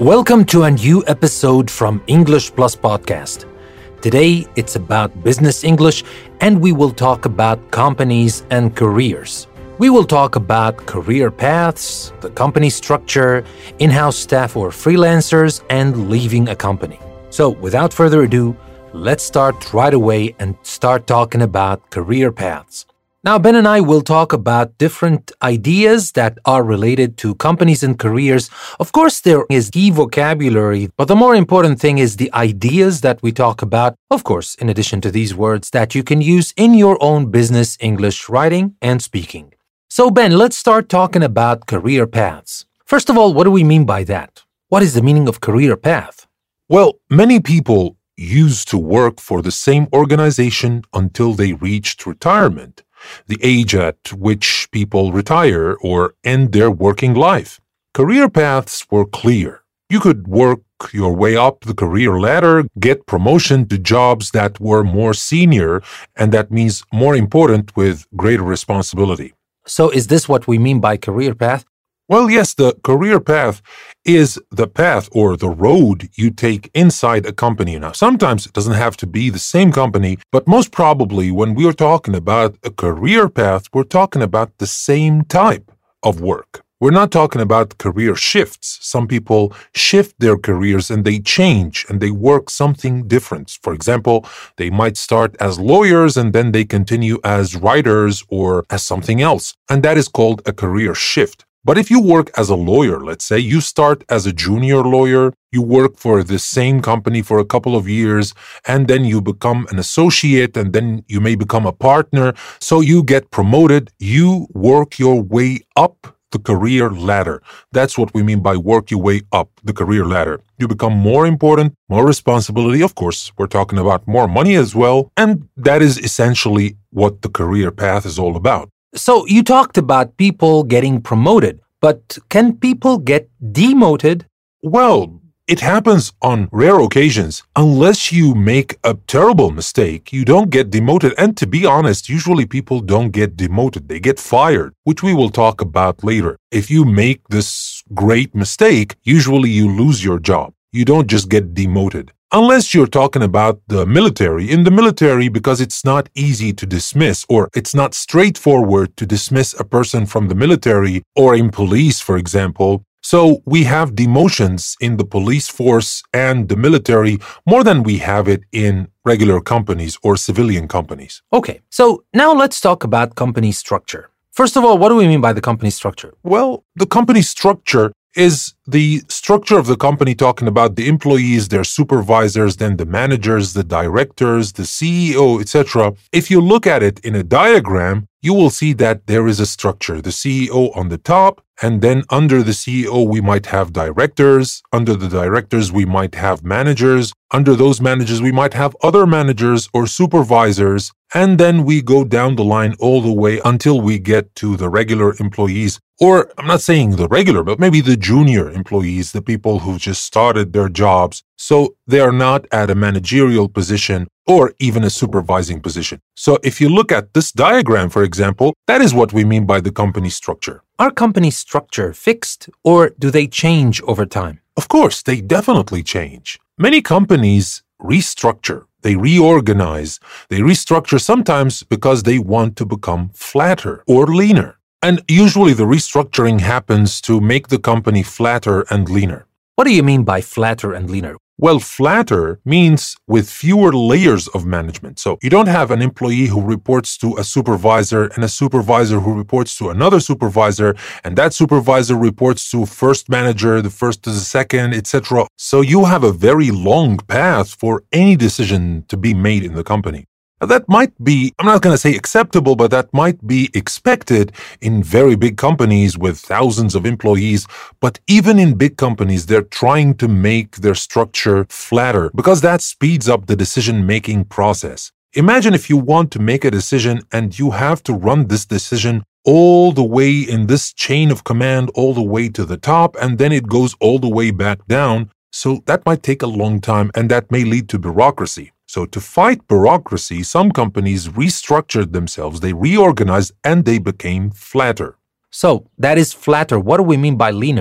Welcome to a new episode from English Plus Podcast. Today, it's about business English, and we will talk about companies and careers. We will talk about career paths, the company structure, in-house staff or freelancers, and leaving a company. So, without further ado, let's start right away and start talking about career paths. Now, Ben and I will talk about different ideas that are related to companies and careers. Of course, there is key vocabulary, but the more important thing is the ideas that we talk about, of course, in addition to these words that you can use in your own business English writing and speaking. So, Ben, let's start talking about career paths. First of all, what do we mean by that? What is the meaning of career path? Well, many people used to work for the same organization until they reached retirement, the age at which people retire or end their working life. Career paths were clear. You could work your way up the career ladder, get promotion to jobs that were more senior, and that means more important with greater responsibility. So is this what we mean by career path? Well, yes, the career path is the path or the road you take inside a company. Now, sometimes it doesn't have to be the same company, but most probably when we are talking about a career path, we're talking about the same type of work. We're not talking about career shifts. Some people shift their careers and they change and they work something different. For example, they might start as lawyers and then they continue as writers or as something else. And that is called a career shift. But if you work as a lawyer, let's say you start as a junior lawyer, you work for the same company for a couple of years, and then you become an associate, and then you may become a partner. So you get promoted, you work your way up the career ladder. That's what we mean by work your way up the career ladder. You become more important, more responsibility. Of course, we're talking about more money as well. And that is essentially what the career path is all about. So you talked about people getting promoted, but can people get demoted? Well, it happens on rare occasions. Unless you make a terrible mistake, you don't get demoted. And to be honest, usually people don't get demoted. They get fired, which we will talk about later. If you make this great mistake, usually you lose your job. You don't just get demoted. Unless you're talking about the military. In the military, because it's not easy to dismiss, or it's not straightforward to dismiss a person from the military, or in police, for example. So we have demotions in the police force and the military more than we have it in regular companies or civilian companies. Okay, so now let's talk about company structure. First of all, what do we mean by the company structure? Well, the company structure is the structure of the company, talking about the employees, their supervisors, then the managers, the directors, the CEO, etc. If you look at it in a diagram, you will see that there is a structure. The CEO on the top, and then under the CEO, we might have directors. Under the directors, we might have managers. Under those managers, we might have other managers or supervisors. And then we go down the line all the way until we get to the regular employees. Or I'm not saying the regular, but maybe the junior employees, the people who just started their jobs. So they are not at a managerial position or even a supervising position. So if you look at this diagram, for example, that is what we mean by the company structure. Are company structure fixed or do they change over time? Of course, they definitely change. Many companies restructure, they reorganize, they restructure sometimes because they want to become flatter or leaner. And usually the restructuring happens to make the company flatter and leaner. What do you mean by flatter and leaner? Well, flatter means with fewer layers of management. So you don't have an employee who reports to a supervisor and a supervisor who reports to another supervisor, and that supervisor reports to first manager, the first to the second, etc. So you have a very long path for any decision to be made in the company. Now, that might be, I'm not going to say acceptable, but that might be expected in very big companies with thousands of employees. But even in big companies, they're trying to make their structure flatter because that speeds up the decision-making process. Imagine if you want to make a decision and you have to run this decision all the way in this chain of command, all the way to the top, and then it goes all the way back down. So that might take a long time, and that may lead to bureaucracy. So to fight bureaucracy, some companies restructured themselves, they reorganized, and they became flatter. So that is flatter. What do we mean by leaner?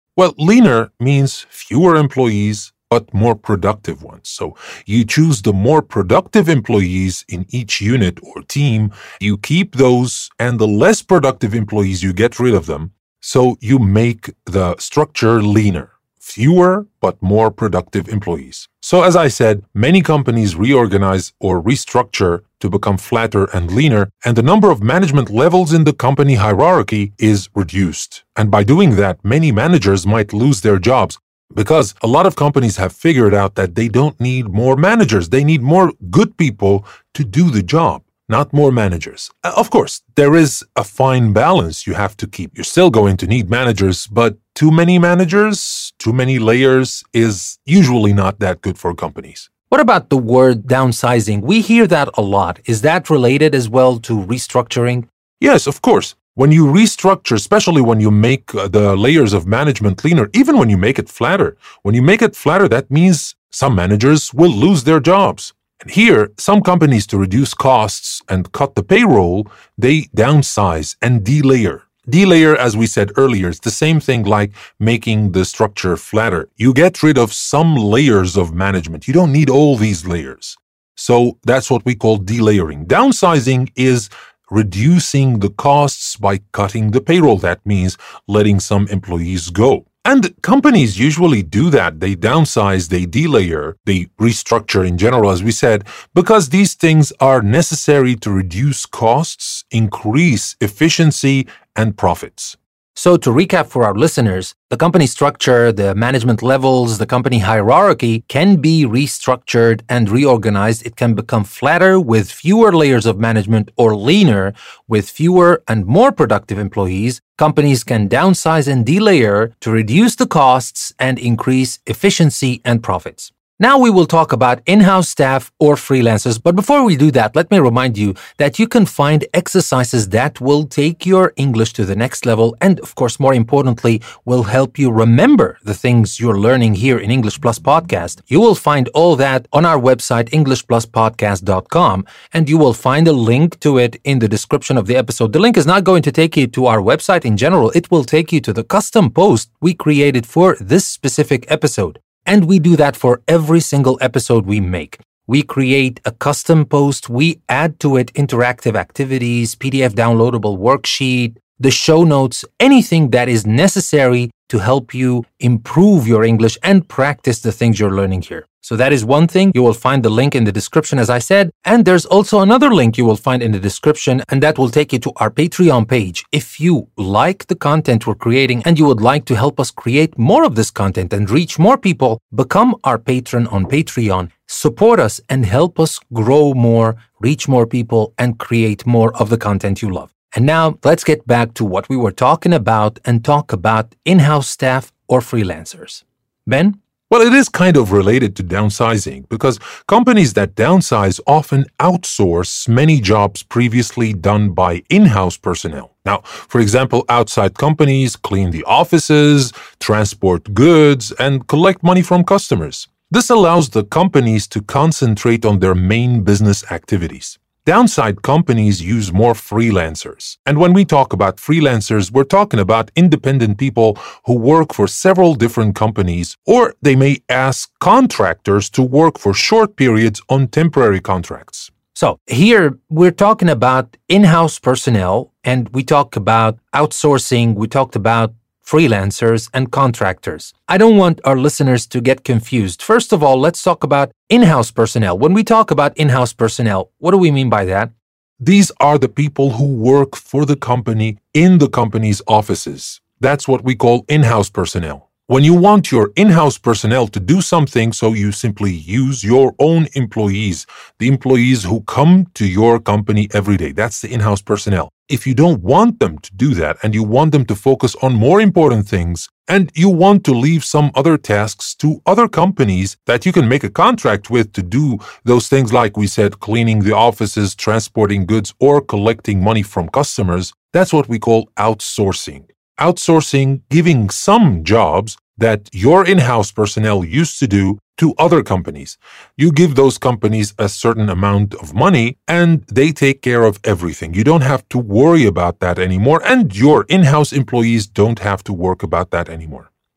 Well, leaner means fewer employees, but more productive ones. So you choose the more productive employees in each unit or team, you keep those, and the less productive employees, you get rid of them. So you make the structure leaner. Fewer but more productive employees. So as I said, many companies reorganize or restructure to become flatter and leaner, and the number of management levels in the company hierarchy is reduced. And by doing that, many managers might lose their jobs because a lot of companies have figured out that they don't need more managers. They need more good people to do the job, not more managers. Of course, there is a fine balance you have to keep. You're still going to need managers, but too many managers, too many layers is usually not that good for companies. What about the word downsizing? We hear that a lot. Is that related as well to restructuring? Yes, of course. When you restructure, especially when you make the layers of management leaner, even when you make it flatter, that means some managers will lose their jobs. And here, some companies, to reduce costs and cut the payroll, they downsize and delayer. Delayer, as we said earlier, is the same thing like making the structure flatter. You get rid of some layers of management. You don't need all these layers. So that's what we call delayering. Downsizing is reducing the costs by cutting the payroll. That means letting some employees go. And companies usually do that. They downsize, they delayer, they restructure in general, as we said, because these things are necessary to reduce costs, increase efficiency, and profits. So to recap for our listeners, the company structure, the management levels, the company hierarchy can be restructured and reorganized. It can become flatter with fewer layers of management or leaner with fewer and more productive employees. Companies can downsize and delayer to reduce the costs and increase efficiency and profits. Now we will talk about in-house staff or freelancers, but before we do that, let me remind you that you can find exercises that will take your English to the next level and, of course, more importantly, will help you remember the things you're learning here in English Plus Podcast. You will find all that on our website, EnglishPlusPodcast.com, and you will find a link to it in the description of the episode. The link is not going to take you to our website in general. It will take you to the custom post we created for this specific episode. And we do that for every single episode we make. We create a custom post, we add to it interactive activities, PDF downloadable worksheet, the show notes, anything that is necessary to help you improve your English and practice the things you're learning here. So that is one thing. You will find the link in the description, as I said. And there's also another link you will find in the description, and that will take you to our Patreon page. If you like the content we're creating and you would like to help us create more of this content and reach more people, become our patron on Patreon. Support us and help us grow more, reach more people, and create more of the content you love. And now let's get back to what we were talking about and talk about in-house staff or freelancers. Ben? Well, it is kind of related to downsizing because companies that downsize often outsource many jobs previously done by in-house personnel. Now, for example, outside companies clean the offices, transport goods, and collect money from customers. This allows the companies to concentrate on their main business activities. Downside companies use more freelancers. And when we talk about freelancers, we're talking about independent people who work for several different companies, or they may ask contractors to work for short periods on temporary contracts. So here we're talking about in-house personnel, and we talk about outsourcing, we talked about freelancers and contractors. I don't want our listeners to get confused. First of all, let's talk about in-house personnel. When we talk about in-house personnel, what do we mean by that? These are the people who work for the company in the company's offices. That's what we call in-house personnel. When you want your in-house personnel to do something, so you simply use your own employees, the employees who come to your company every day. That's the in-house personnel. If you don't want them to do that and you want them to focus on more important things and you want to leave some other tasks to other companies that you can make a contract with to do those things like we said, cleaning the offices, transporting goods, or collecting money from customers, that's what we call outsourcing. Outsourcing, giving some jobs that your in-house personnel used to do to other companies. You give those companies a certain amount of money and they take care of everything. You don't have to worry about that anymore, and your in-house employees don't have to work about that anymore.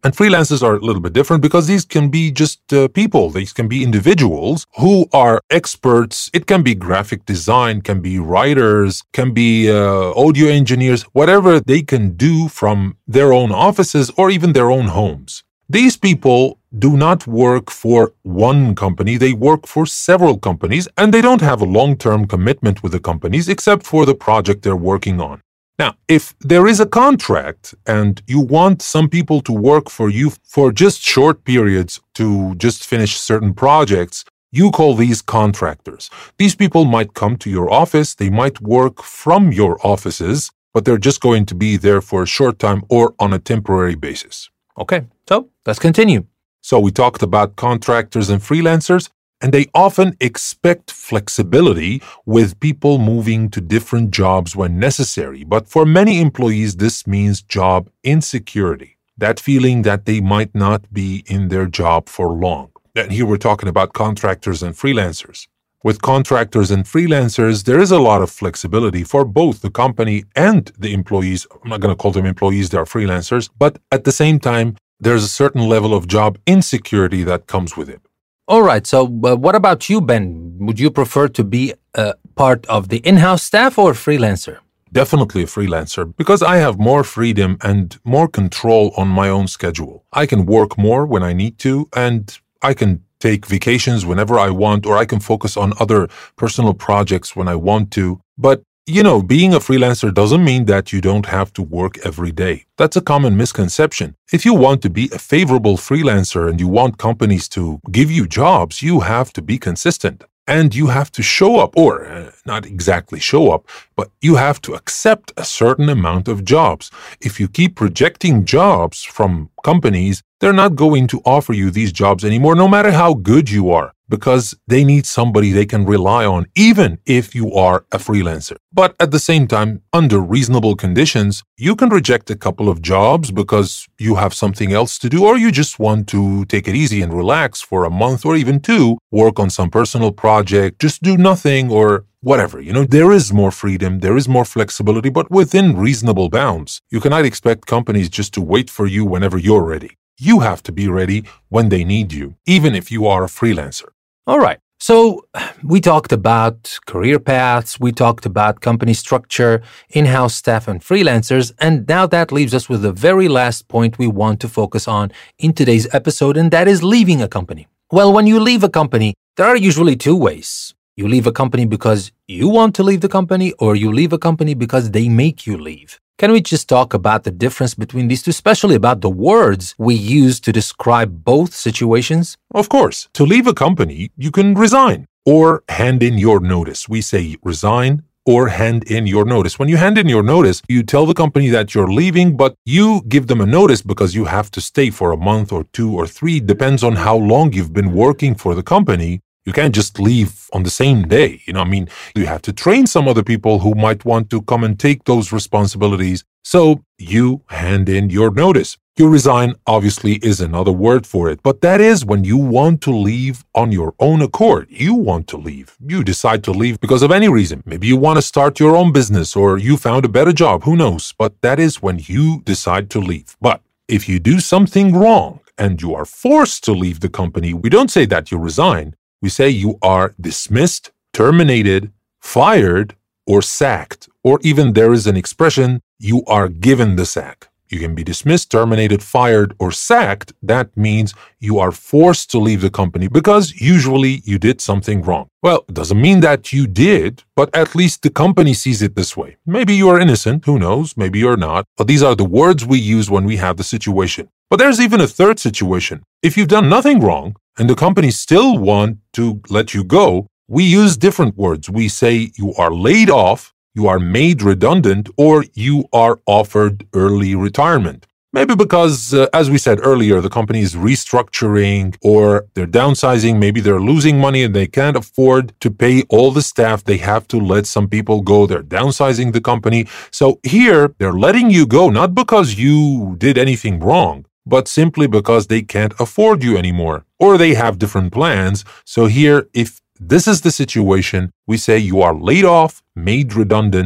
And freelancers are a little bit different because these can be just people. These can be individuals who are experts. It can be graphic design, can be writers, can be audio engineers, whatever they can do from their own offices or even their own homes. These people do not work for one company. They work for several companies, and they don't have a long-term commitment with the companies except for the project they're working on. Now, if there is a contract and you want some people to work for you for just short periods to just finish certain projects, you call these contractors. These people might come to your office, they might work from your offices, but they're just going to be there for a short time or on a temporary basis. Okay, so let's continue. So we talked about contractors and freelancers, and they often expect flexibility with people moving to different jobs when necessary. But for many employees, this means job insecurity, that feeling that they might not be in their job for long. And here we're talking about contractors and freelancers. With contractors and freelancers, there is a lot of flexibility for both the company and the employees. I'm not going to call them employees, they are freelancers. But at the same time, there's a certain level of job insecurity that comes with it. All right, so what about you, Ben? Would you prefer to be part of the in-house staff or freelancer? Definitely a freelancer because I have more freedom and more control on my own schedule. I can work more when I need to, and I can take vacations whenever I want, or I can focus on other personal projects when I want to. But being a freelancer doesn't mean that you don't have to work every day. That's a common misconception. If you want to be a favorable freelancer and you want companies to give you jobs, you have to be consistent. And you have to show up, or not exactly show up, but you have to accept a certain amount of jobs. If you keep rejecting jobs from companies, they're not going to offer you these jobs anymore, no matter how good you are, because they need somebody they can rely on, even if you are a freelancer. But at the same time, under reasonable conditions, you can reject a couple of jobs because you have something else to do, or you just want to take it easy and relax for a month or even two, work on some personal project, just do nothing or whatever. There is more freedom, there is more flexibility, but within reasonable bounds. You cannot expect companies just to wait for you whenever you're ready. You have to be ready when they need you, even if you are a freelancer. All right. So we talked about career paths, we talked about company structure, in-house staff and freelancers, and now that leaves us with the very last point we want to focus on in today's episode, and that is leaving a company. Well, when you leave a company, there are usually two ways. You leave a company because you want to leave the company, or you leave a company because they make you leave. Can we just talk about the difference between these two, especially about the words we use to describe both situations? Of course. To leave a company, you can resign or hand in your notice. We say resign or hand in your notice. When you hand in your notice, you tell the company that you're leaving, but you give them a notice because you have to stay for a month or 2 or 3, depends on how long you've been working for the company. You can't just leave on the same day. You have to train some other people who might want to come and take those responsibilities. So you hand in your notice. You resign, obviously, is another word for it. But that is when you want to leave on your own accord. You want to leave. You decide to leave because of any reason. Maybe you want to start your own business or you found a better job. Who knows? But that is when you decide to leave. But if you do something wrong and you are forced to leave the company, we don't say that you resign. We say you are dismissed, terminated, fired, or sacked. Or even there is an expression, you are given the sack. You can be dismissed, terminated, fired, or sacked. That means you are forced to leave the company because usually you did something wrong. Well, it doesn't mean that you did, but at least the company sees it this way. Maybe you are innocent, who knows, maybe you're not. But these are the words we use when we have the situation. But there's even a third situation. If you've done nothing wrong, and the company still want to let you go, we use different words. We say you are laid off, you are made redundant, or you are offered early retirement. Maybe because, as we said earlier, the company is restructuring or they're downsizing. Maybe they're losing money and they can't afford to pay all the staff. They have to let some people go. They're downsizing the company. So here, they're letting you go, not because you did anything wrong, but simply because they can't afford you anymore, or they have different plans. So here, if this is the situation, we say you are laid off, made redundant,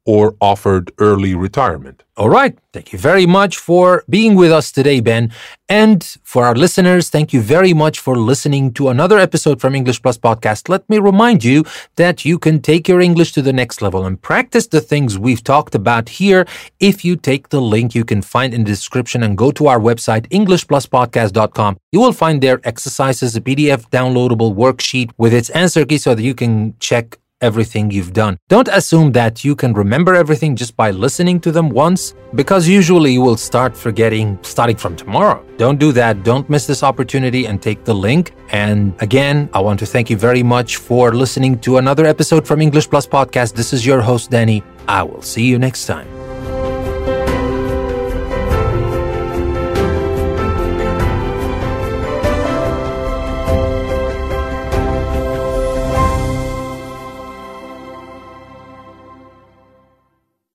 or offered early retirement. All right. Thank you very much for being with us today, Ben. And for our listeners, thank you very much for listening to another episode from English Plus Podcast. Let me remind you that you can take your English to the next level and practice the things we've talked about here if you take the link you can find in the description and go to our website, EnglishPlusPodcast.com. You will find there exercises, a PDF downloadable worksheet with its answer key so that you can check everything you've done. Don't assume that you can remember everything just by listening to them once, because usually you will start forgetting starting from tomorrow. Don't do that. Don't miss this opportunity and take the link. And again, I want to thank you very much for listening to another episode from English Plus Podcast. This is your host, Danny. I will see you next time.